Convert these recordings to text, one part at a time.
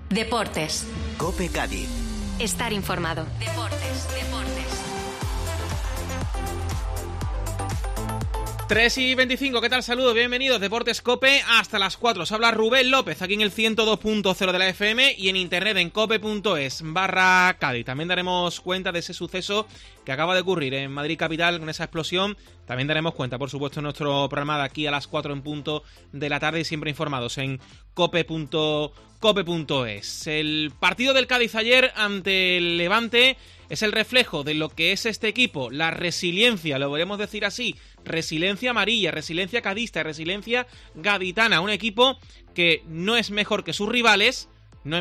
Deportes. COPE Cádiz. Estar informado. Deportes. 3:25, ¿qué tal? Saludos, bienvenidos, Deportes COPE, hasta las 4. Os habla Rubén López, aquí en el 102.0 de la FM y en internet en cope.es/Cádiz. También daremos cuenta de ese suceso que acaba de ocurrir en Madrid capital con esa explosión. También daremos cuenta, por supuesto, en nuestro programa de aquí a las 4 en punto de la tarde y siempre informados en cope.es. El partido del Cádiz ayer ante el Levante es el reflejo de lo que es este equipo, la resiliencia, lo podemos decir así, resiliencia amarilla, resiliencia cadista, resiliencia gaditana, un equipo que no es mejor que sus rivales,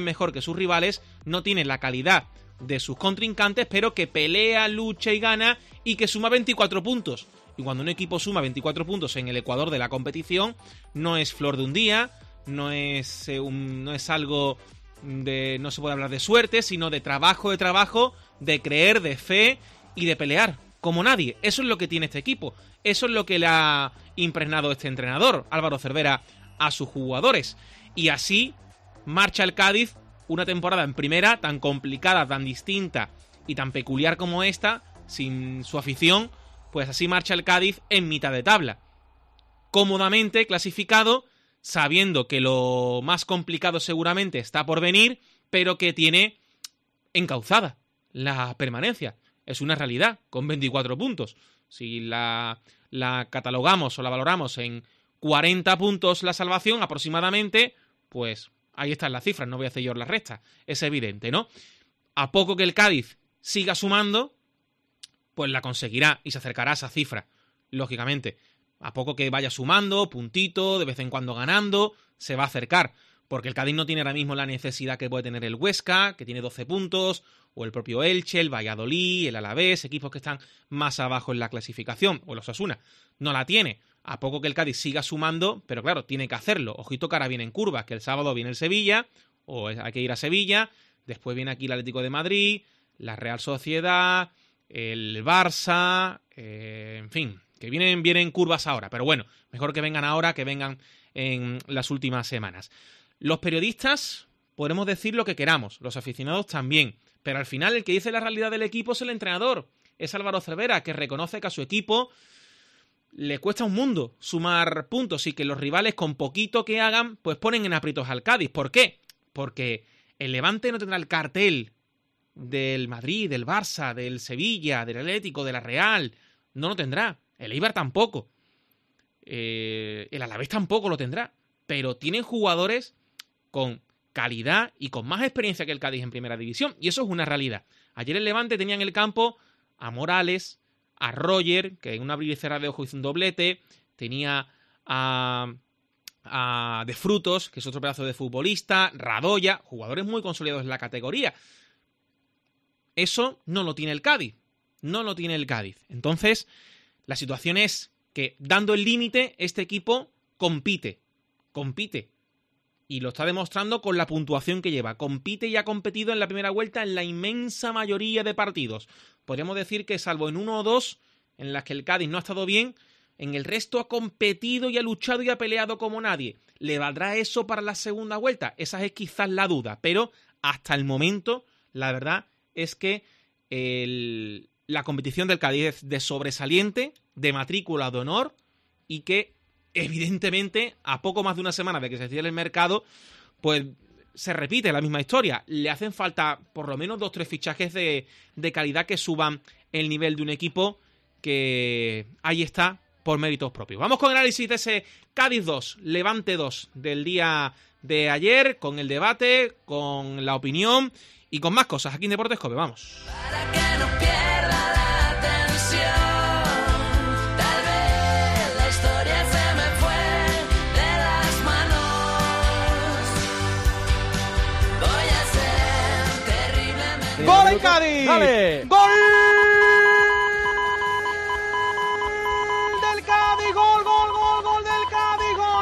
no tiene la calidad de sus contrincantes, pero que pelea, lucha y gana y que suma 24 puntos. Y cuando un equipo suma 24 puntos en el Ecuador de la competición, no es flor de un día, no es algo de, no se puede hablar de suerte, sino de trabajo, de creer, de fe y de pelear como nadie. Eso es lo que tiene este equipo, eso es lo que le ha impregnado este entrenador, Álvaro Cervera, a sus jugadores. Y así marcha el Cádiz una temporada en primera tan complicada, tan distinta y tan peculiar como esta, sin su afición, pues así marcha el Cádiz en mitad de tabla, cómodamente clasificado, sabiendo que lo más complicado seguramente está por venir, pero que tiene encauzada la permanencia. Es una realidad, con 24 puntos. Si la catalogamos o la valoramos en 40 puntos la salvación aproximadamente, pues ahí están las cifras, no voy a hacer yo las restas. Es evidente, ¿no? A poco que el Cádiz siga sumando, pues la conseguirá y se acercará a esa cifra, lógicamente. A poco que vaya sumando, puntito, de vez en cuando ganando, se va a acercar. Porque el Cádiz no tiene ahora mismo la necesidad que puede tener el Huesca, que tiene 12 puntos, o el propio Elche, el Valladolid, el Alavés, equipos que están más abajo en la clasificación, o el Osasuna. No la tiene. A poco que el Cádiz siga sumando, pero claro, tiene que hacerlo. Ojito que ahora viene en curvas, que el sábado viene el Sevilla, o hay que ir a Sevilla, después viene aquí el Atlético de Madrid, la Real Sociedad, el Barça, en fin, que vienen curvas ahora, pero bueno, mejor que vengan ahora que vengan en las últimas semanas. Los periodistas podremos decir lo que queramos, los aficionados también, pero al final el que dice la realidad del equipo es el entrenador, es Álvaro Cervera, que reconoce que a su equipo le cuesta un mundo sumar puntos y que los rivales con poquito que hagan pues ponen en aprietos al Cádiz. ¿Por qué? Porque el Levante no tendrá el cartel del Madrid, del Barça, del Sevilla, del Atlético, de la Real, no lo tendrá. El Eibar tampoco. El Alavés tampoco lo tendrá. Pero tienen jugadores con calidad y con más experiencia que el Cádiz en primera división. Y eso es una realidad. Ayer el Levante tenía en el campo a Morales, a Roger, que en un abrir y cerrar de ojos hizo un doblete. Tenía a De Frutos, que es otro pedazo de futbolista. Radoya, jugadores muy consolidados en la categoría. Eso no lo tiene el Cádiz. No lo tiene el Cádiz. Entonces, la situación es que, dando el límite, este equipo compite. Y lo está demostrando con la puntuación que lleva. Compite y ha competido en la primera vuelta en la inmensa mayoría de partidos. Podríamos decir que, salvo en 1 o 2, en las que el Cádiz no ha estado bien, en el resto ha competido y ha luchado y ha peleado como nadie. ¿Le valdrá eso para la segunda vuelta? Esa es quizás la duda. Pero, hasta el momento, la verdad es que la competición del Cádiz es de sobresaliente, de matrícula de honor, y que evidentemente a poco más de una semana de que se cierre el mercado, pues se repite la misma historia. Le hacen falta por lo menos 2 o 3 fichajes de calidad que suban el nivel de un equipo que ahí está por méritos propios. Vamos con el análisis de ese Cádiz 2, Levante 2 del día de ayer, con el debate, con la opinión y con más cosas aquí en Deportes COPE. Vamos. Para que no pierda la atención, tal vez la historia se me fue de las manos. Voy a ser terriblemente... ¡Gol en Cádiz! ¡Dale! ¡Gol del Cádiz! ¡Gol del Cádiz! ¡Gol!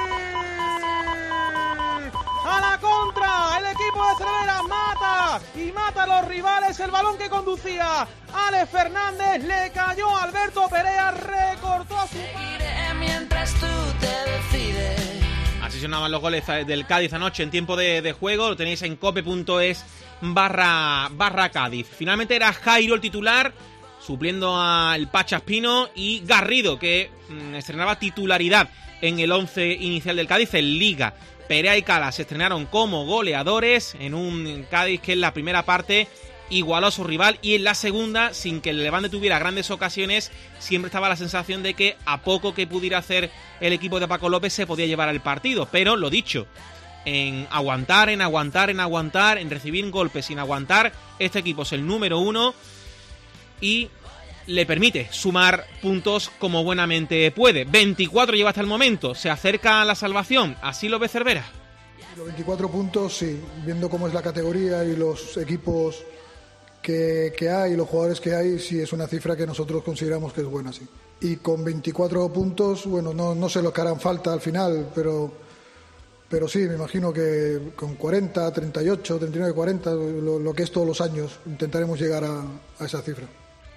¡A la contra! El equipo de Cervera mata a los rivales. El balón que conducía Alex Fernández le cayó a Alberto Perea, recortó a su... Seguiré mientras tú te decides Así sonaban los goles del Cádiz anoche en tiempo de juego. Lo tenéis en cope.es/Cádiz. Finalmente era Jairo el titular, supliendo al Pacha Espino, y Garrido, que estrenaba titularidad en el 11 inicial del Cádiz en Liga. Perea y Cala se estrenaron como goleadores en un Cádiz que en la primera parte igualó a su rival, y en la segunda, sin que el Levante tuviera grandes ocasiones, siempre estaba la sensación de que a poco que pudiera hacer el equipo de Paco López se podía llevar al partido. Pero lo dicho, en aguantar, en recibir golpes sin aguantar, este equipo es el número 1 y le permite sumar puntos como buenamente puede. 24 lleva hasta el momento, se acerca a la salvación, ¿así lo ve Cervera? Los 24 puntos, sí, viendo cómo es la categoría y los equipos que hay y los jugadores que hay, sí es una cifra que nosotros consideramos que es buena, sí. Y con 24 puntos, bueno, no sé los que harán falta al final, pero sí, me imagino que con 40, 38, 39, 40, lo que es todos los años, intentaremos llegar a esa cifra.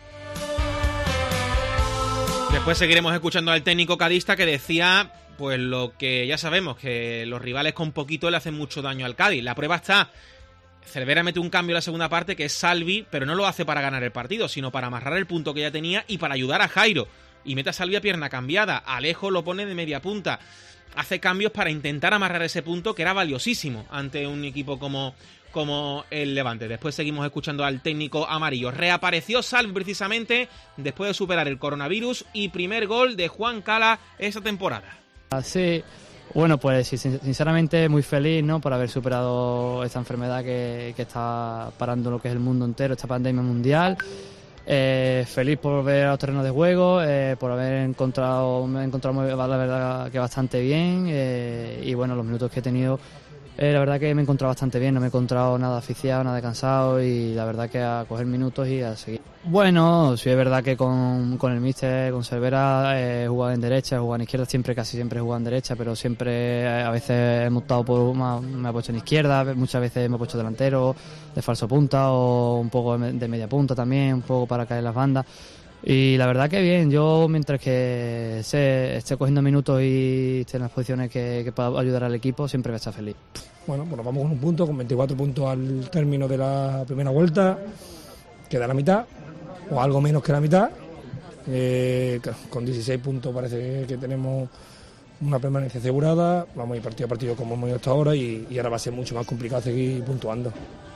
Después seguiremos escuchando al técnico cadista, que decía pues lo que ya sabemos, que los rivales con poquito le hacen mucho daño al Cádiz. La prueba está, Cervera mete un cambio en la segunda parte, que es Salvi, pero no lo hace para ganar el partido, sino para amarrar el punto que ya tenía y para ayudar a Jairo. Y mete a Salvi a pierna cambiada, Alejo lo pone de media punta. Hace cambios para intentar amarrar ese punto que era valiosísimo ante un equipo como el Levante. Después seguimos escuchando al técnico amarillo. Reapareció Salvi precisamente después de superar el coronavirus, y primer gol de Juan Cala esta temporada. Sí, bueno, pues sinceramente muy feliz, ¿no?, por haber superado esta enfermedad que está parando lo que es el mundo entero, esta pandemia mundial. Feliz por ver a los terrenos de juego, por me he encontrado la verdad que bastante bien, y bueno, los minutos que he tenido, la verdad que me he encontrado bastante bien, no me he encontrado nada asfixiado, nada cansado, y la verdad que a coger minutos y a seguir. Bueno, sí es verdad que con el míster, con Cervera, he jugado en derecha, he jugado en izquierda, casi siempre he jugado en derecha, pero siempre a veces hemos optado me he puesto en izquierda, muchas veces me he puesto delantero, de falso punta, o un poco de media punta también, un poco para caer las bandas. Y la verdad que bien, yo mientras que esté cogiendo minutos y esté en las posiciones que pueda ayudar al equipo, siempre voy a estar feliz. Bueno, pues nos vamos con un punto, con 24 puntos al término de la primera vuelta, queda la mitad, o algo menos que la mitad. Con 16 puntos parece que tenemos una permanencia asegurada. Vamos a ir partido a partido como hemos ido hasta ahora, y ahora va a ser mucho más complicado seguir puntuando.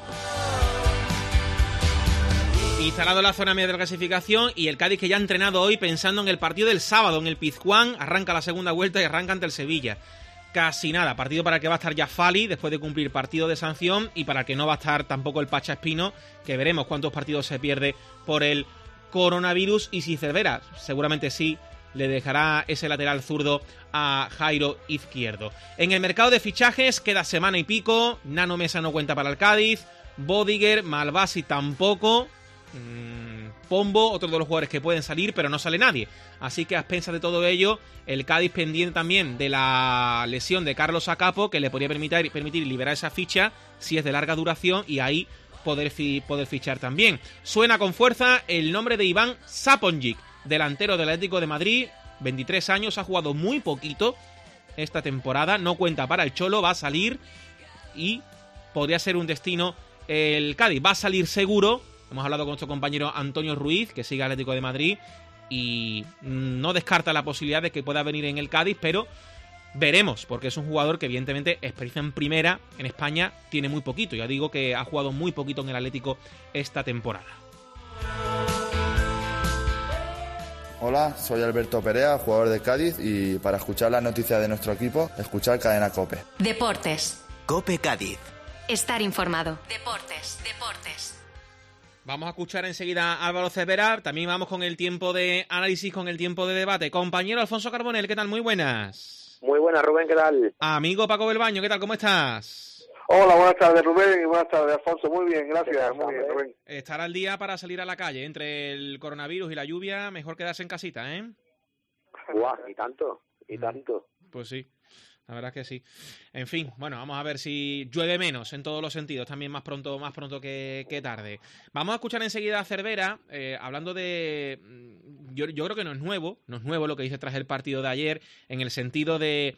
Instalado en la zona media de la clasificación, y el Cádiz, que ya ha entrenado hoy pensando en el partido del sábado en el Pizjuán, arranca la segunda vuelta y arranca ante el Sevilla. Casi nada, partido para el que va a estar ya Fali después de cumplir partido de sanción, y para el que no va a estar tampoco el Pacha Espino, que veremos cuántos partidos se pierde por el coronavirus, y si Cervera seguramente sí le dejará ese lateral zurdo a Jairo izquierdo. En el mercado de fichajes queda semana y pico. Nano Mesa no cuenta para el Cádiz, Bodiger, Malvasi tampoco, Pombo, otro de los jugadores que pueden salir, pero no sale nadie. Así que a expensas de todo ello, el Cádiz pendiente también de la lesión de Carlos Acapo, que le podría permitir liberar esa ficha si es de larga duración, y ahí poder fichar también. Suena con fuerza el nombre de Iván Saponjic, delantero del Atlético de Madrid, 23 años, ha jugado muy poquito esta temporada, no cuenta para el Cholo, va a salir y podría ser un destino el Cádiz. Va a salir seguro. Hemos hablado con nuestro compañero Antonio Ruiz, que sigue al Atlético de Madrid, y no descarta la posibilidad de que pueda venir en el Cádiz, pero veremos, porque es un jugador que evidentemente experiencia en primera en España tiene muy poquito. Ya digo que ha jugado muy poquito en el Atlético esta temporada. Hola, soy Alberto Perea, jugador de Cádiz, y para escuchar las noticias de nuestro equipo, escuchar Cadena COPE. Deportes. COPE Cádiz. Estar informado. Deportes. Vamos a escuchar enseguida a Álvaro Cervera. También vamos con el tiempo de análisis, con el tiempo de debate. Compañero Alfonso Carbonell, ¿qué tal? Muy buenas. Muy buenas, Rubén, ¿qué tal? Amigo Paco Belbaño, ¿qué tal? ¿Cómo estás? Hola, buenas tardes, Rubén, y buenas tardes, Alfonso. Muy bien, gracias. Muy bien, Rubén. Estar al día para salir a la calle. Entre el coronavirus y la lluvia, mejor quedarse en casita, ¿eh? Guau, y tanto. Pues sí. La verdad es que sí. En fin, bueno, vamos a ver si llueve menos en todos los sentidos, también más pronto que tarde. Vamos a escuchar enseguida a Cervera, hablando de... Yo creo que no es nuevo lo que dice tras el partido de ayer, en el sentido de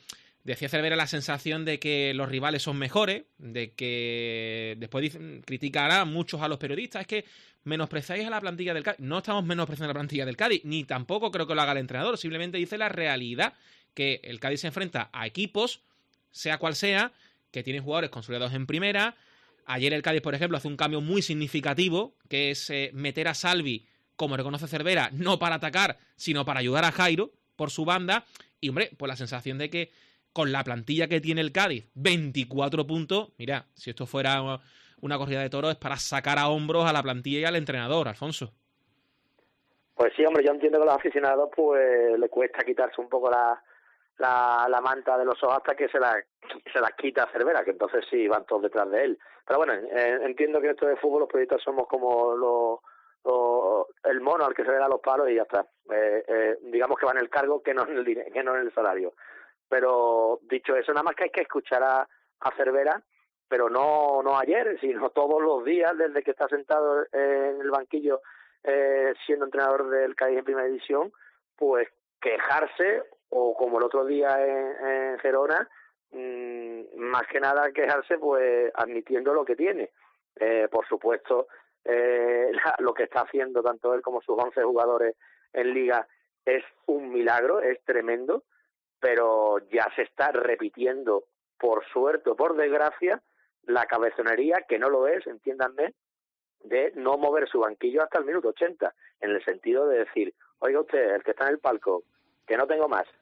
Decía Cervera la sensación de que los rivales son mejores, de que después criticará muchos a los periodistas, es que menospreciáis a la plantilla del Cádiz. No estamos menospreciando a la plantilla del Cádiz, ni tampoco creo que lo haga el entrenador, simplemente dice la realidad, que el Cádiz se enfrenta a equipos, sea cual sea, que tienen jugadores consolidados en primera. Ayer el Cádiz, por ejemplo, hace un cambio muy significativo, que es meter a Salvi, como reconoce Cervera, no para atacar, sino para ayudar a Jairo por su banda. Y, hombre, pues la sensación de que con la plantilla que tiene el Cádiz, 24 puntos, mira, si esto fuera una corrida de toros es para sacar a hombros a la plantilla y al entrenador, Alfonso. Pues sí, hombre, yo entiendo que a los aficionados pues le cuesta quitarse un poco la manta de los ojos hasta que se las quita a Cervera, que entonces sí van todos detrás de él. Pero bueno, entiendo que esto de fútbol los periodistas somos como el mono al que se le da los palos y ya está. Digamos que va en el cargo que no en el dinero, que no en el salario. Pero dicho eso, nada más que hay que escuchar a Cervera, pero no ayer, sino todos los días desde que está sentado en el banquillo siendo entrenador del Cádiz en primera división, pues quejarse, o como el otro día en Gerona, más que nada quejarse pues admitiendo lo que tiene. Por supuesto, lo que está haciendo tanto él como sus 11 jugadores en Liga es un milagro, es tremendo, pero ya se está repitiendo, por suerte o por desgracia, la cabezonería, que no lo es, entiéndanme, de no mover su banquillo hasta el minuto 80, en el sentido de decir, oiga usted, el que está en el palco, que no tengo más.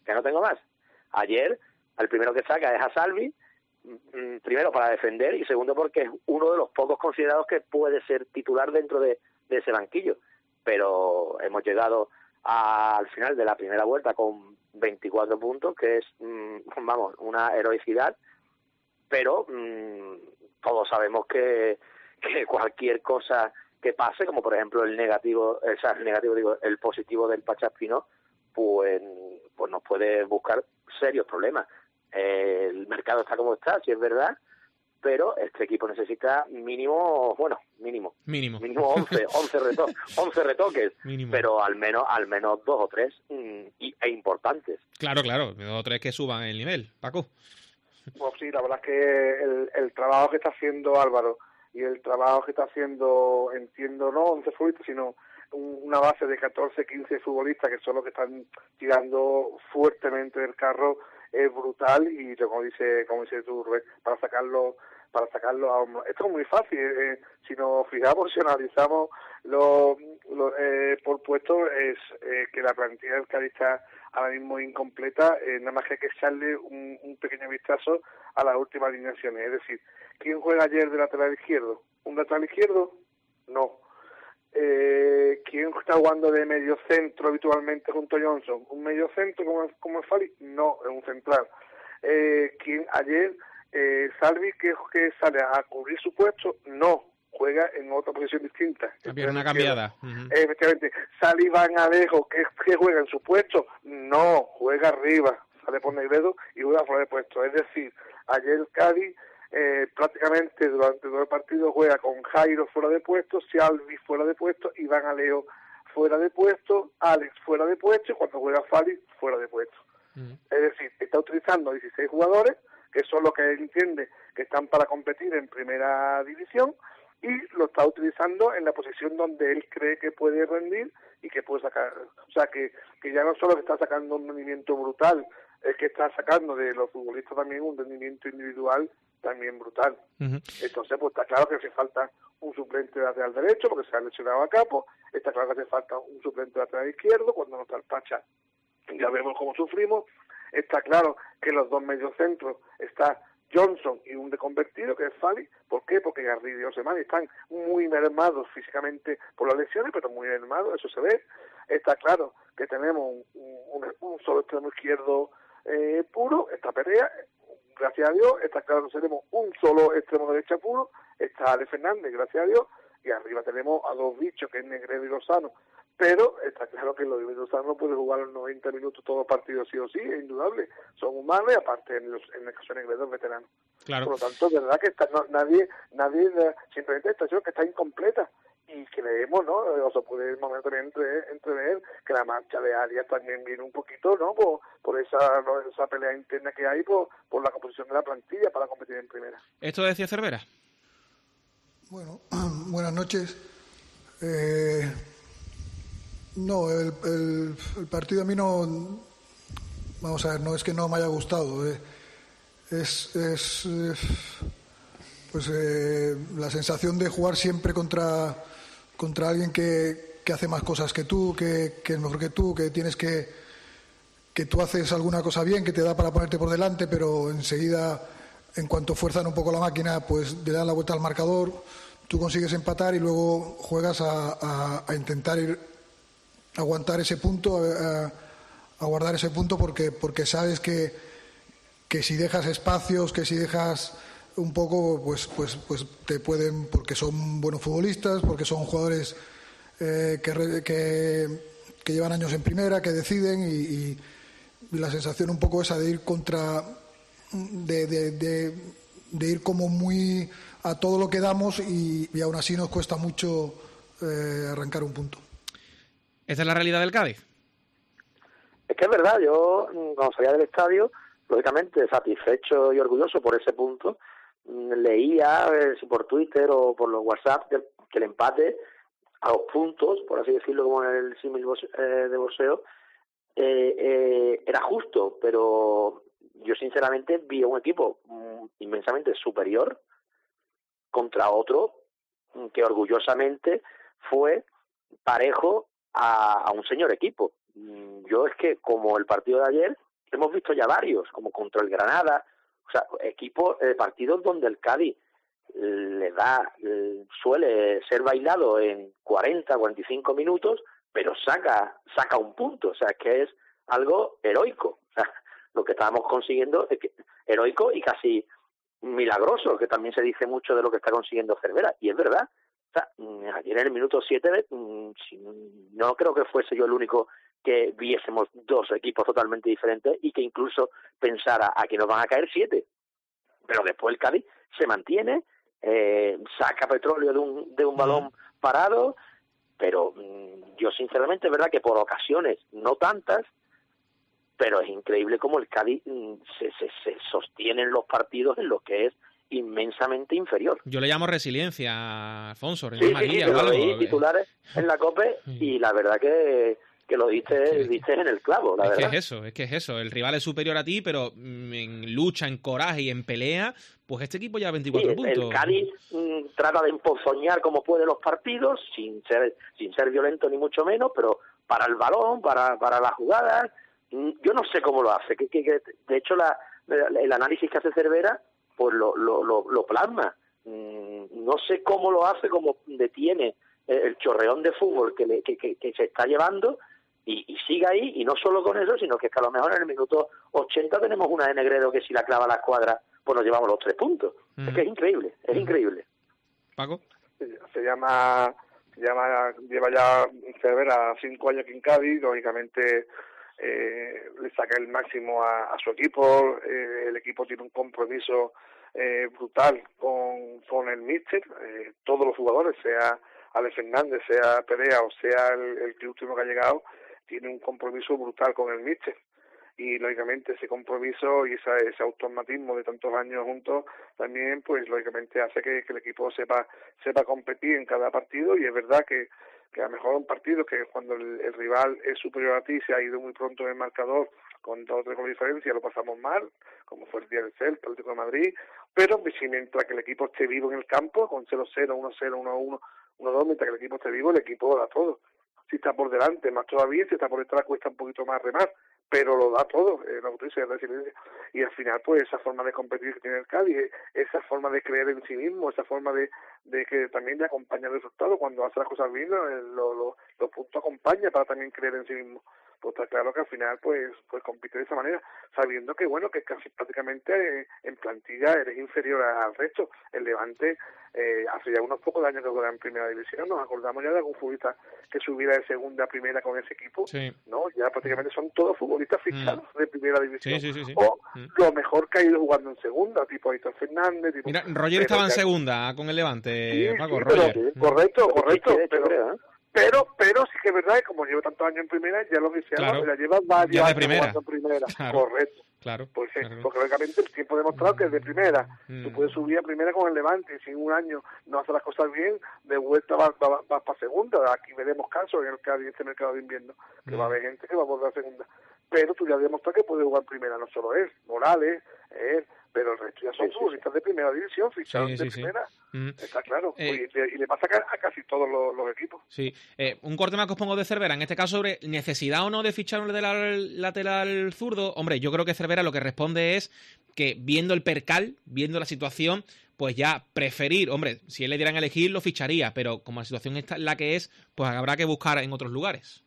Ayer, el primero que saca es a Salvi, primero para defender y segundo porque es uno de los pocos considerados que puede ser titular dentro de ese banquillo. Pero hemos llegado al final de la primera vuelta con 24 puntos, que es, vamos, una heroicidad, pero todos sabemos que cualquier cosa que pase, como por ejemplo el positivo del Pachaspino, pues nos puede buscar serios problemas. El mercado está como está, si es verdad, pero este equipo necesita mínimo 11 retoques, Mínimo. pero al menos 2 o 3 e importantes. Claro, 2 o 3 que suban el nivel, Paco. Pues sí, la verdad es que el trabajo que está haciendo Álvaro y el trabajo que está haciendo, entiendo, no 11 futbolistas, sino una base de 14, 15 futbolistas que son los que están tirando fuertemente del carro, es brutal. Y como dice tú, Rubén, para sacarlo a hombros. Esto es muy fácil, si nos fijamos, si analizamos por puesto, es que la plantilla del Cádiz está ahora mismo incompleta, nada más que hay que echarle un pequeño vistazo a las últimas alineaciones. Es decir, ¿quién juega ayer de lateral izquierdo? ¿Un lateral izquierdo? No. ¿Quién está jugando de medio centro habitualmente junto a Johnson? ¿Un medio centro como es Fali? No, es un central. ¿Quién ayer Salvi que sale a cubrir su puesto? No, juega en otra posición distinta. Una cambiada. Efectivamente. Salvi Van Alejo que juega en su puesto? No, juega arriba, sale por Negredo y juega fuera de puesto. Es decir, ayer el Cádiz prácticamente durante todo el partido juega con Jairo fuera de puesto, Salvi fuera de puesto, Iván Alejo fuera de puesto, Alex fuera de puesto y cuando juega Fali fuera de puesto. Es decir, está utilizando 16 jugadores que son los que él entiende que están para competir en primera división y lo está utilizando en la posición donde él cree que puede rendir y que puede sacar. O sea, que ya no solo que está sacando un rendimiento brutal, es que está sacando de los futbolistas también un rendimiento individual también brutal. Entonces, pues está claro que hace falta un suplente lateral derecho porque se ha lesionado a Capo, está claro que hace falta un suplente lateral izquierdo cuando no está el Pacha. Ya vemos cómo sufrimos. Está claro que los dos mediocentros está Johnson y un reconvertido que es Fali. ¿Por qué? Porque Garrido y Osemani están muy mermados físicamente por las lesiones, pero muy mermados, eso se ve. Está claro que tenemos un solo extremo izquierdo puro, está Perea, gracias a Dios. Está claro que tenemos un solo extremo derecha puro, está Ale Fernández, gracias a Dios, y arriba tenemos a dos bichos que es Negredo y Lozano, pero está claro que los Mendozanos no pueden jugar los 90 minutos todos los partidos sí o sí, es indudable. Son humanos y aparte en el caso de Negredo es veterano. Claro. Por lo tanto, de verdad que nadie simplemente está diciendo que está incompleta. Y creemos, ¿no? O sea, puede el momento también entrever que la marcha de Arias también viene un poquito, ¿no? Por esa pelea interna que hay por la composición de la plantilla para competir en primera. ¿Esto decía Cervera? Bueno, buenas noches. No, el partido a mí no... Vamos a ver, no es que no me haya gustado. La sensación de jugar siempre contra alguien que hace más cosas que tú, que es mejor que tú, que tienes que tú haces alguna cosa bien, que te da para ponerte por delante, pero enseguida, en cuanto fuerzan un poco la máquina, pues le dan la vuelta al marcador, tú consigues empatar y luego juegas a intentar aguantar ese punto, a guardar ese punto, porque sabes que si dejas espacios, que si dejas un poco, pues te pueden, porque son buenos futbolistas, porque son jugadores que llevan años en primera, que deciden, y la sensación un poco esa de ir de ir como muy a todo lo que damos, y aún así nos cuesta mucho arrancar un punto. ¿Esta es la realidad del Cádiz? Es que es verdad, yo cuando salía del estadio, lógicamente satisfecho y orgulloso por ese punto, leía, si por Twitter o por los WhatsApp, que el empate a los puntos, por así decirlo, como en el símil de boxeo, era justo, pero yo sinceramente vi a un equipo inmensamente superior contra otro que orgullosamente fue parejo a un señor equipo. Yo es que, como el partido de ayer, hemos visto ya varios, como contra el Granada, o sea, partidos donde el Cádiz suele ser bailado en 40, 45 minutos, pero saca un punto, o sea, es que es algo heroico. O sea, lo que estábamos consiguiendo es heroico y casi milagroso, que también se dice mucho de lo que está consiguiendo Cervera, y es verdad. O sea, ayer en el minuto 7, no creo que fuese yo el único que viésemos dos equipos totalmente diferentes y que incluso pensara aquí nos van a caer 7. Pero después el Cádiz se mantiene, saca petróleo de un balón parado, pero yo sinceramente es verdad que por ocasiones, no tantas, pero es increíble cómo el Cádiz se sostiene en los partidos en los que es inmensamente inferior. Yo le llamo resiliencia, Alfonso, sí, lo leí titulares en la COPE y la verdad que lo dices en el clavo, la verdad. Es que es eso, el rival es superior a ti, pero en lucha, en coraje y en pelea, pues este equipo ya 24 puntos. El Cádiz trata de emponzoñar como puede los partidos, sin ser violento ni mucho menos, pero para el balón, para las jugadas, yo no sé cómo lo hace, de hecho el análisis que hace Cervera pues lo plasma. No sé cómo lo hace, cómo detiene el chorreón de fútbol que se está llevando y sigue ahí, y no solo con eso, sino que a lo mejor en el minuto 80 tenemos una de Negredo que si la clava a la escuadra, pues nos llevamos los 3 puntos. Es que es increíble, increíble. ¿Paco? Lleva ya Cervera 5 años aquí en Cádiz, lógicamente le saca el máximo a su equipo, el equipo tiene un compromiso brutal con el míster, todos los jugadores, sea Alex Fernández, sea Perea o sea el que último que ha llegado, tiene un compromiso brutal con el míster, y lógicamente ese compromiso y ese automatismo de tantos años juntos también pues lógicamente hace que el equipo sepa competir en cada partido, y es verdad que a lo mejor un partido que cuando el rival es superior a ti, se ha ido muy pronto en el marcador con 2 o 3 goles de diferencia, lo pasamos mal, como fue el día del Celta, el Atlético de Madrid, pero si mientras que el equipo esté vivo en el campo, con 0-0, 1-0, 1-1, 1-2, mientras que el equipo esté vivo, el equipo da todo. Si está por delante, más todavía, si está por detrás cuesta un poquito más remar, pero lo da todo, lo que tú dices, resiliencia. Y al final, pues esa forma de competir que tiene el Cádiz, esa forma de creer en sí mismo, esa forma de que también le acompaña el resultado, cuando hace las cosas bien, los puntos acompaña para también creer en sí mismo. pues está claro que al final pues compite de esa manera, sabiendo que bueno, que casi prácticamente en plantilla eres inferior al resto. El Levante hace ya unos pocos años que juega en primera división, nos acordamos ya de algún futbolista que subiera de segunda a primera con ese equipo, Sí. ¿no? Ya prácticamente son todos futbolistas fichados de primera división. Sí. O lo mejor que ha ido jugando en segunda, tipo Aitor Fernández, tipo... Mira, Roger estaba en segunda con el Levante, Sí, Paco, sí, Roger. correcto, pero sí que es verdad que como lleva tantos años en primera, ya lo que sea, Claro. ya lleva varios Ya de años primera. jugando en primera. Claro. Correcto. Claro. Pues claro. porque lógicamente el tiempo ha demostrado que es de primera. Tú puedes subir a primera con el Levante y si en un año no hace las cosas bien, de vuelta vas para segunda. Aquí veremos casos en el Cádiz, en este mercado de invierno, que va a haber gente que va a volver a segunda. Pero tú ya has demostrado que puedes jugar en primera, no solo él, Morales, él, pero el resto ya son futbolistas de primera división, fichados de primera. Está claro. Y le pasa a casi todos los equipos. Sí. Un corte más que os pongo de Cervera, en este caso sobre necesidad o no de fichar un lateral zurdo. Hombre, yo creo que Cervera lo que responde es que viendo el percal, viendo la situación, pues ya preferir, hombre, si él le dieran a elegir lo ficharía, pero como la situación está la que es, pues habrá que buscar en otros lugares.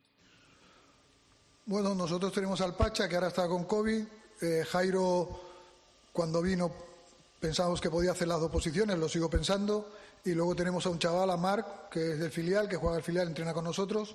Bueno, nosotros tenemos al Pacha, que ahora está con COVID. Jairo, cuando vino, pensábamos que podía hacer las dos posiciones, lo sigo pensando. Y luego tenemos a un chaval, a Marc, que es del filial, que juega al filial, entrena con nosotros.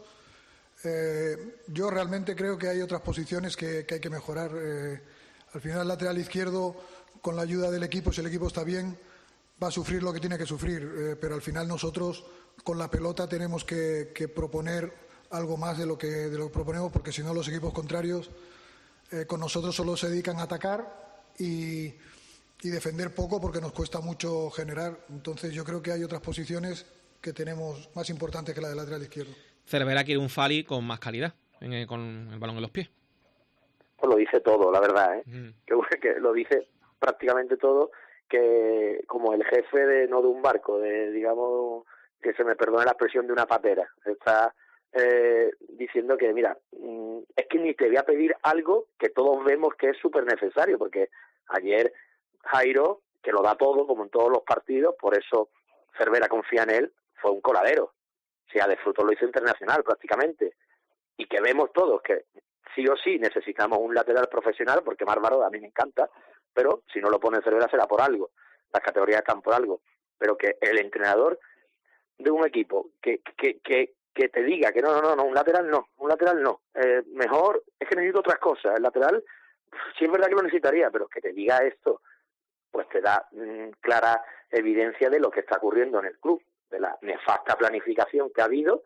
Yo realmente creo que hay otras posiciones que hay que mejorar. Al final, el lateral izquierdo, con la ayuda del equipo, si el equipo está bien, va a sufrir lo que tiene que sufrir. Pero al final nosotros, con la pelota, tenemos que proponer algo más de lo que proponemos, porque si no los equipos contrarios con nosotros solo se dedican a atacar y defender poco, porque nos cuesta mucho generar. Entonces yo creo que hay otras posiciones que tenemos más importantes que la del lateral izquierdo. Cervera quiere un Fali con más calidad, con el balón en los pies. Pues lo dice todo, la verdad, que lo dice prácticamente todo, que como el jefe de un barco, de digamos, que se me perdone la expresión, de una patera, está diciendo que, mira, es que ni te voy a pedir algo que todos vemos que es súper necesario, porque ayer Jairo, que lo da todo, como en todos los partidos, por eso Cervera confía en él, fue un coladero. O sea, de fruto lo hizo internacional prácticamente. Y que vemos todos que sí o sí necesitamos un lateral profesional, porque Mármaro a mí me encanta, pero si no lo pone Cervera será por algo. Las categorías están por algo. Pero que el entrenador de un equipo que te diga que no, un lateral no, mejor es que necesito otras cosas. El lateral, sí es verdad que lo necesitaría, pero que te diga esto, pues te da clara evidencia de lo que está ocurriendo en el club, de la nefasta planificación que ha habido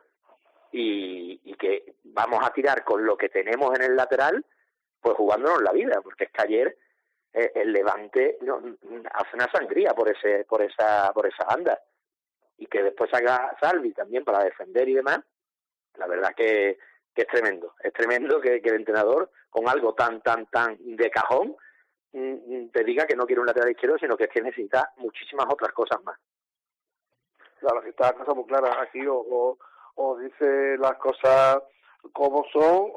y que vamos a tirar con lo que tenemos en el lateral, pues jugándonos la vida, porque es que ayer el Levante hace una sangría por esa banda, y que después haga Salvi también para defender y demás. La verdad que es tremendo que el entrenador, con algo tan de cajón, te diga que no quiere un lateral izquierdo, sino que es que necesita muchísimas otras cosas más. Claro, que está la cosa muy clara aquí, o dice las cosas como son,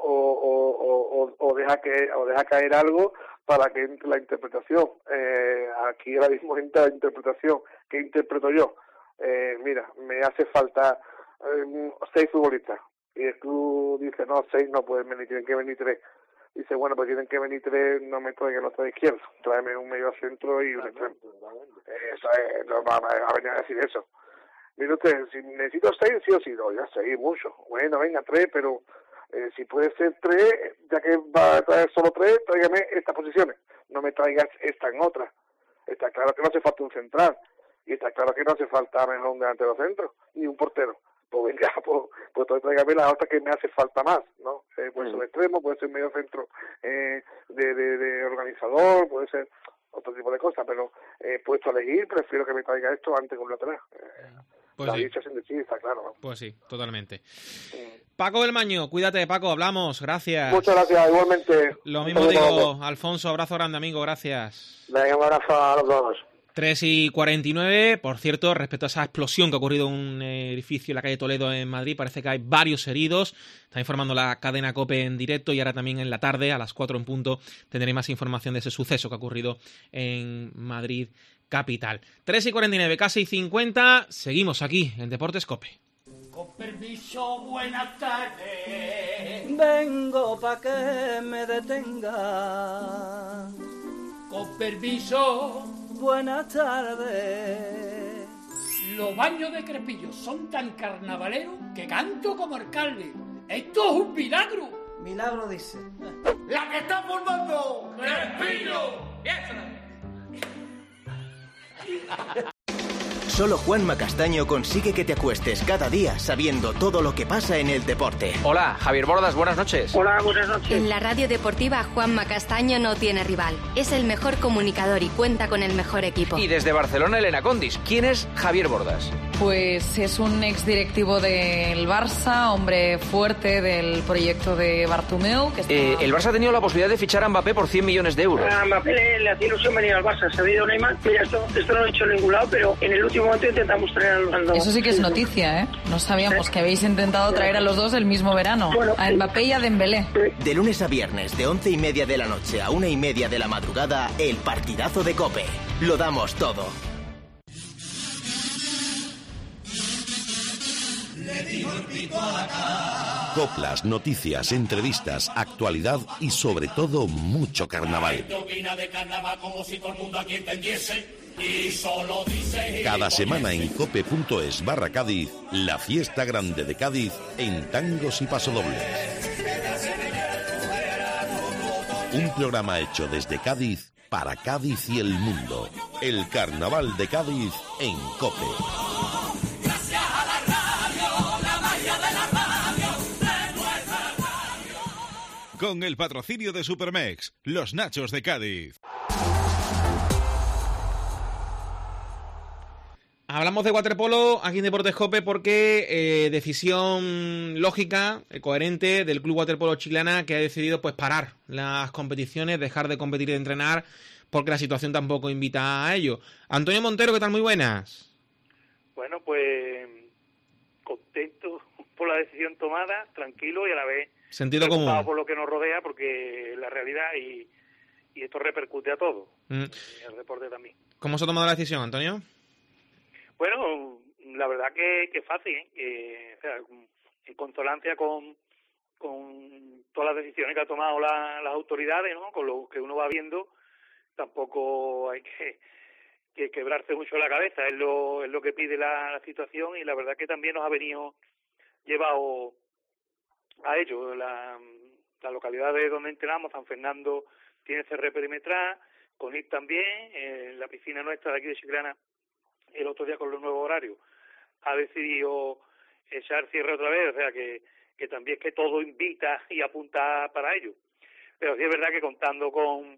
o deja caer algo para que entre la interpretación. Aquí ahora mismo entra la interpretación. ¿Qué interpreto yo? Mira, me hace falta 6 futbolistas, y el club dice, no, 6 no pueden venir, tienen que venir 3. Dice, bueno, pues tienen que venir 3, no me traigan los 3 izquierdos, tráeme un medio centro y un extremo. Eso es, no va a venir a decir eso. Mire usted, si necesito 6, sí o sí, no, ya 6, mucho. Bueno, venga, 3, pero si puede ser 3, ya que va a traer solo 3, tráigame estas posiciones, no me traigas esta en otra. Está claro que no hace falta un central, y está claro que no hace falta mejor un delantero centro, ni un portero. Pues venga, pues tráigame la otra que me hace falta más, ¿no? Puede ser un extremo, puede ser medio centro de organizador, puede ser otro tipo de cosas, pero puesto a elegir, prefiero que me traiga esto antes que un lateral. Pues la sí. dicha sin decir, está claro, ¿no? Pues sí, totalmente. Paco del Maño, cuídate, Paco, hablamos, gracias. Muchas gracias, igualmente. Lo mismo digo, Alfonso, abrazo grande, amigo, gracias. Venga, un abrazo a los dos. 3:49, por cierto, respecto a esa explosión que ha ocurrido en un edificio en la calle Toledo en Madrid, parece que hay varios heridos. Está informando la cadena COPE en directo, y ahora también en la tarde, a las 4 en punto, tendréis más información de ese suceso que ha ocurrido en Madrid capital. 3:49, casi 50, seguimos aquí en Deportes COPE. Con permiso, buenas tardes. Vengo pa' que me detenga. Con permiso, buenas tardes. Los baños de Crespillo son tan carnavaleros que canto como alcalde. ¡Esto es un milagro! Milagro dice. ¡La que está formando! ¡Crespillo! Solo Juanma Castaño consigue que te acuestes cada día sabiendo todo lo que pasa en el deporte. Hola, Javier Bordas, buenas noches. Hola, buenas noches. En la radio deportiva, Juanma Castaño no tiene rival. Es el mejor comunicador y cuenta con el mejor equipo. Y desde Barcelona, Elena Condis. ¿Quién es Javier Bordas? Pues es un exdirectivo del Barça, hombre fuerte del proyecto de Bartomeu. Que está... El Barça ha tenido la posibilidad de fichar a Mbappé por 100 millones de euros. A Mbappé le hacía ilusión venir al Barça. Se ha ido Neymar. Mira, esto no lo he hecho en ningún lado, pero en el último momento intentamos traer a los dos. Eso sí que es noticia, ¿eh? No sabíamos que habéis intentado traer a los dos el mismo verano. Bueno, a Mbappé y a Dembélé. De lunes a viernes, de 11:30 de la noche a 1:30 de la madrugada, el partidazo de COPE. Lo damos todo. Le dijo el pito a la cara. Coplas, noticias, entrevistas, actualidad y sobre todo mucho carnaval. Cada semana en cope.es/Cádiz, la fiesta grande de Cádiz en tangos y pasodobles. Un programa hecho desde Cádiz para Cádiz y el mundo. El carnaval de Cádiz en COPE. Con el patrocinio de Supermex, los Nachos de Cádiz. Hablamos de waterpolo aquí en Deportes COPE porque decisión lógica, coherente del Club Waterpolo Chiclana, que ha decidido pues parar las competiciones, dejar de competir y de entrenar porque la situación tampoco invita a ello. Antonio Montero, ¿qué tal? Muy buenas. Bueno, pues contento por la decisión tomada, tranquilo y a la vez sentido común por lo que nos rodea, porque la realidad y esto repercute a todo, el deporte también. ¿Cómo se ha tomado la decisión, Antonio? Bueno, la verdad que es fácil, o sea, en consonancia con todas las decisiones que ha tomado las autoridades, ¿no? Con lo que uno va viendo, tampoco hay que quebrarse mucho la cabeza, es lo que pide la situación, y la verdad que también nos ha venido llevado a ello. La localidad de donde entrenamos, San Fernando, tiene cierre perimetral, Conil también, la piscina nuestra de aquí de Chiclana, el otro día con los nuevos horarios, ha decidido echar cierre otra vez, o sea que también es que todo invita y apunta para ello. Pero sí es verdad que contando con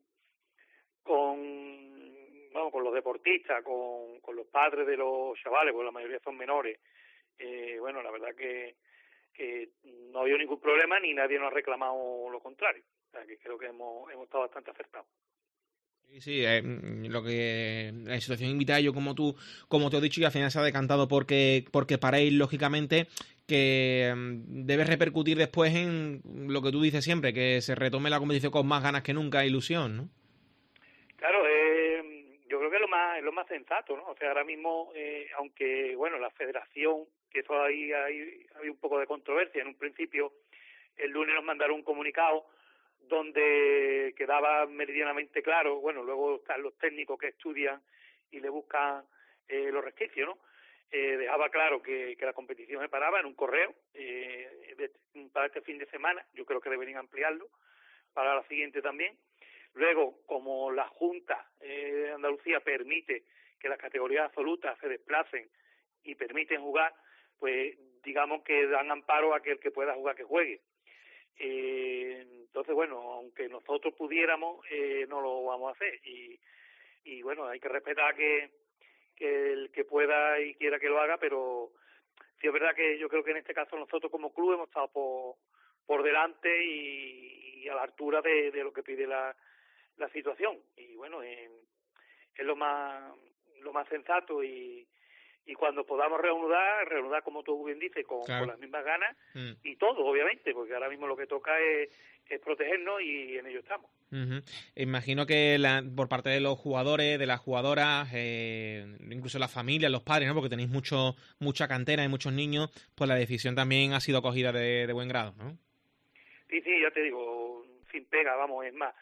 los deportistas, con los padres de los chavales, porque la mayoría son menores, bueno, la verdad que no ha habido ningún problema ni nadie nos ha reclamado lo contrario. O sea que creo que hemos estado bastante acertados. Sí, lo que la situación invita a ello, como te he dicho, y al final se ha decantado porque paréis, lógicamente, que debe repercutir después en lo que tú dices siempre, que se retome la competición con más ganas que nunca e ilusión, ¿no? Claro, yo creo que es lo más sensato, ¿no? O sea, ahora mismo, aunque, bueno, la federación, que eso hay un poco de controversia, en un principio, el lunes nos mandaron un comunicado donde quedaba meridianamente claro, bueno, luego están los técnicos que estudian y le buscan los resquicios, ¿no? Dejaba claro que la competición se paraba en un correo para este fin de semana. Yo creo que deberían ampliarlo para la siguiente también. Luego, como la Junta de Andalucía permite que las categorías absolutas se desplacen y permiten jugar, pues digamos que dan amparo a que el que pueda jugar que juegue. Entonces, bueno, aunque nosotros pudiéramos, no lo vamos a hacer, y bueno, hay que respetar que el que pueda y quiera que lo haga, pero sí es verdad que yo creo que en este caso nosotros como club hemos estado por delante y a la altura de lo que pide la situación, y bueno, es lo más sensato y y cuando podamos reanudar como tú bien dices, con las mismas ganas y todo, obviamente, porque ahora mismo lo que toca es protegernos y en ello estamos. Imagino que por parte de los jugadores, de las jugadoras, incluso las familias, los padres, ¿no? Porque tenéis mucha cantera y muchos niños, pues la decisión también ha sido acogida de buen grado, ¿no? Sí, ya te digo, sin pega, vamos, es más.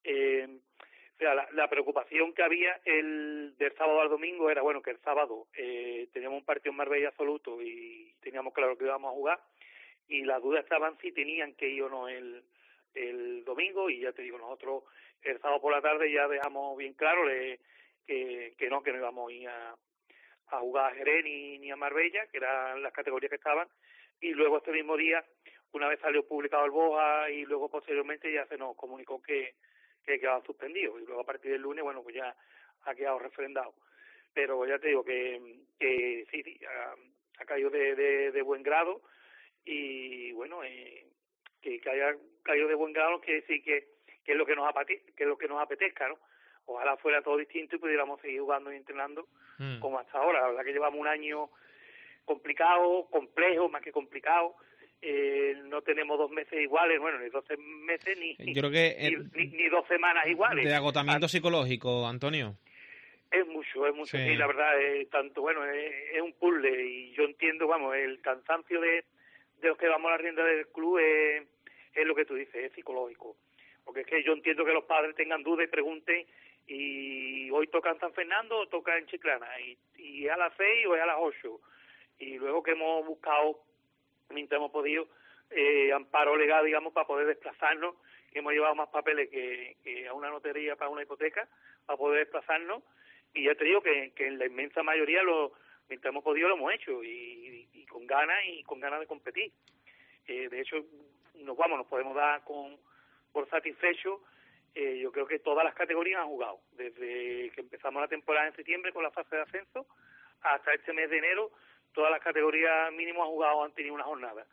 O sea, la preocupación que había del sábado al domingo era, bueno, que el sábado teníamos un partido en Marbella absoluto y teníamos claro que íbamos a jugar, y las dudas estaban si tenían que ir o no el domingo, y ya te digo, nosotros el sábado por la tarde ya dejamos bien claro que no íbamos a ir a jugar a Jerez ni a Marbella, que eran las categorías que estaban, y luego este mismo día, una vez salió publicado el BOJA y luego posteriormente ya se nos comunicó que quedaba suspendido, y luego a partir del lunes, bueno, pues ya ha quedado refrendado. Pero ya te digo que sí, ha caído de buen grado, y bueno, que haya caído de buen grado quiere decir que es lo que nos apetezca, ¿no? Ojalá fuera todo distinto y pudiéramos seguir jugando y entrenando como hasta ahora. La verdad que llevamos un año complicado, complejo, más que complicado. No tenemos 2 meses iguales, bueno, ni 12 meses, ni 2 semanas iguales. De agotamiento psicológico, Antonio. Es mucho, sí. Y la verdad, tanto, bueno, es un puzzle, y yo entiendo, vamos, el cansancio de los que vamos a la rienda del club es lo que tú dices, es psicológico. Porque es que yo entiendo que los padres tengan dudas y pregunten, y hoy toca en San Fernando o toca en Chiclana, y es a las 6 o es a las 8. Y luego que hemos buscado, mientras hemos podido, amparo legal, digamos, para poder desplazarnos, que hemos llevado más papeles que a una notaría para una hipoteca, para poder desplazarnos, y ya te digo que en la inmensa mayoría, mientras hemos podido, lo hemos hecho, y con ganas de competir. De hecho, nos podemos dar por satisfechos. Yo creo que todas las categorías han jugado, desde que empezamos la temporada en septiembre con la fase de ascenso hasta este mes de enero. Todas las categorías mínimo han tenido una jornada,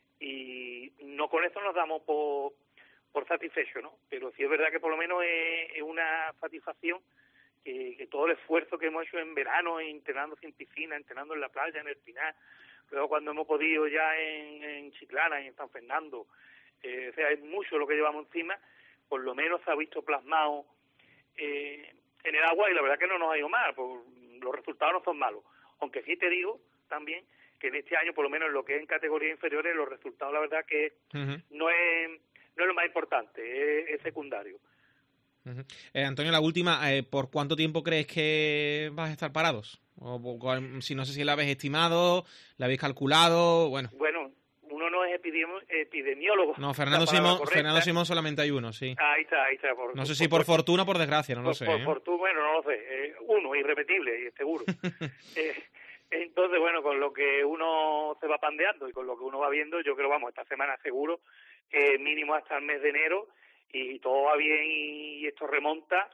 y no con eso nos damos por satisfechos, ¿no? Pero sí es verdad que por lo menos es una satisfacción que todo el esfuerzo que hemos hecho en verano, entrenando sin piscina, entrenando en la playa, en el Pinar, luego cuando hemos podido ya en Chiclana y en San Fernando, o sea, es mucho lo que llevamos encima, por lo menos se ha visto plasmado en el agua, y la verdad que no nos ha ido mal, los resultados no son malos, aunque sí te digo también que en este año, por lo menos en lo que es en categorías inferiores, los resultados la verdad que no es lo más importante, es secundario. Antonio, la última, ¿por cuánto tiempo crees que vas a estar parados? Si no sé si la habéis estimado, la habéis calculado, bueno, uno no es epidemiólogo. No, Fernando Simón solamente hay uno, sí. Ahí está. No sé si por fortuna o por desgracia, no lo sé. Por fortuna, bueno, no lo sé. Uno, irrepetible, seguro. Entonces, bueno, con lo que uno se va pandeando y con lo que uno va viendo, yo creo, esta semana seguro, mínimo hasta el mes de enero, y todo va bien y esto remonta,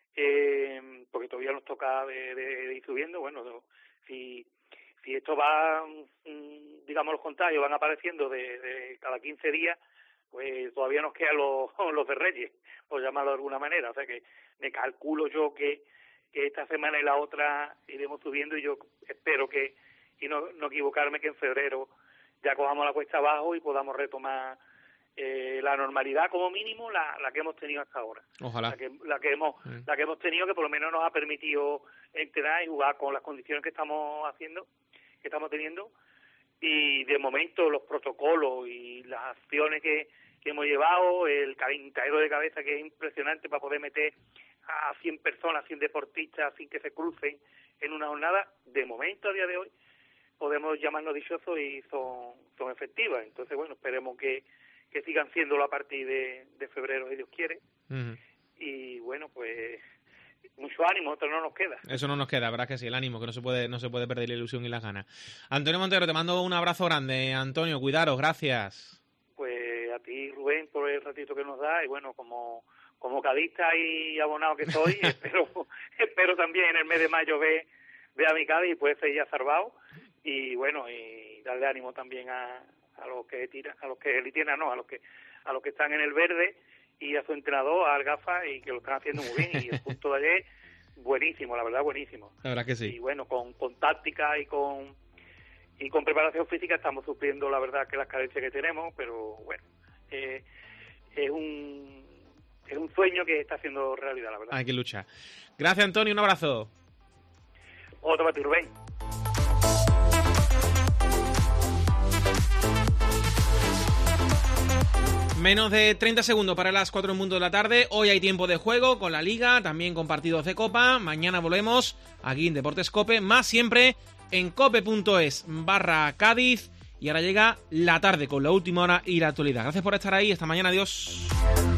porque todavía nos toca de ir subiendo. Bueno, si esto va, digamos, los contagios van apareciendo de cada 15 días, pues todavía nos quedan los de Reyes, por llamarlo de alguna manera. O sea que me calculo yo que esta semana y la otra iremos subiendo, y yo espero y no equivocarme, que en febrero ya cojamos la cuesta abajo y podamos retomar la normalidad, como mínimo la que hemos tenido hasta ahora. Ojalá. La que hemos tenido, que por lo menos nos ha permitido entrenar y jugar con las condiciones que estamos teniendo, y de momento los protocolos y las acciones que hemos llevado, el calentadero de cabeza que es impresionante para poder meter a 100 personas, 100 deportistas sin que se crucen en una jornada, de momento a día de hoy podemos llamarnos dichosos y son efectivas. Entonces, bueno, esperemos que sigan siéndolo a partir de febrero, si Dios quiere. Y bueno, pues mucho ánimo, esto no nos queda. Eso no nos queda, verdad que sí, el ánimo, que no se puede perder la ilusión y las ganas. Antonio Montero, te mando un abrazo grande. Antonio, cuidaros, gracias. Pues a ti, Rubén, por el ratito que nos da, y bueno, como cadista y abonado que soy, espero también en el mes de mayo ver a mi Cádiz y poder ser ya salvado, y bueno, y darle ánimo también a los que están en el verde, y a su entrenador, a Algafa, y que lo están haciendo muy bien. Y el punto de ayer buenísimo, la verdad, buenísimo. La verdad que sí. Y bueno, con táctica y con preparación física estamos supliendo, la verdad, que las carencias que tenemos, pero bueno, es un sueño que está haciendo realidad, la verdad. Hay que luchar. Gracias, Antonio, un abrazo. Otro para ti, Rubén. Menos de 30 segundos para las 4 en punto de la tarde. Hoy hay tiempo de juego con la Liga, también con partidos de Copa. Mañana volvemos aquí en Deportes Cope, más siempre en cope.es/Cádiz. Y ahora llega la tarde con la última hora y la actualidad. Gracias por estar ahí. Esta mañana, adiós.